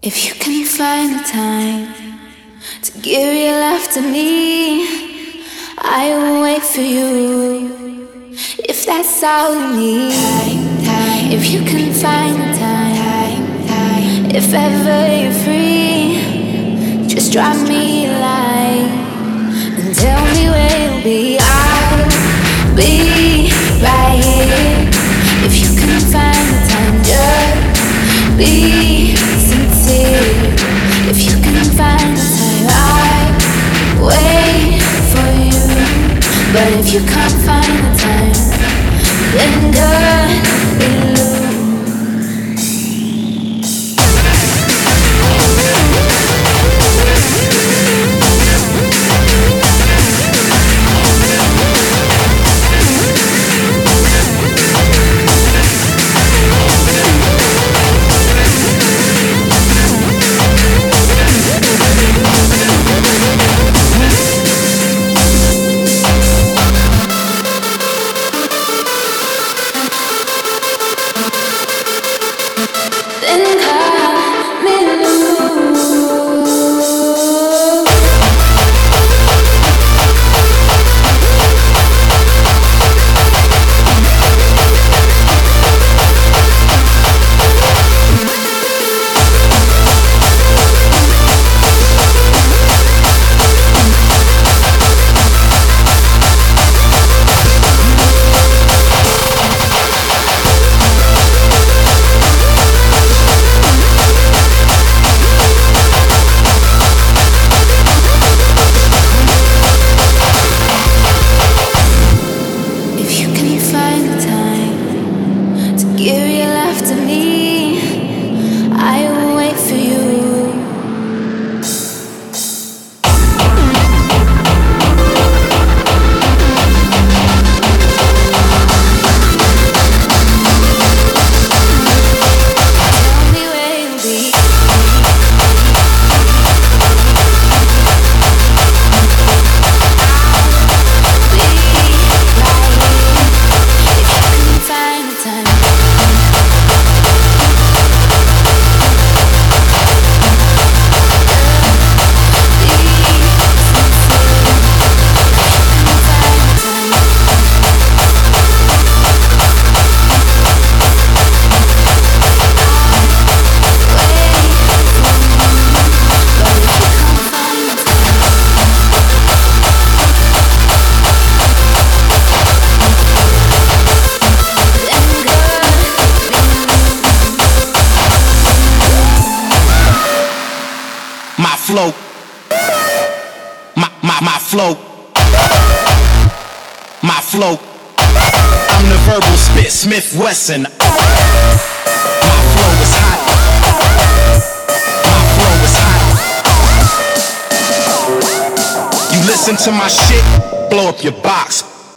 If you can find the time to give your love to me, I will wait for you. If that's all you need, if you can find the time, if ever you're free, just drop me a line and tell me where you'll be. I'll be right here. If you can find the time, just be sincere. If you can find the time, I'll wait for you. But if you can't find the time, then God will. Flow, my flow, my flow. I'm the verbal spit Smith Wesson. My flow is hot. My flow is hot. You listen to my shit, blow up your box.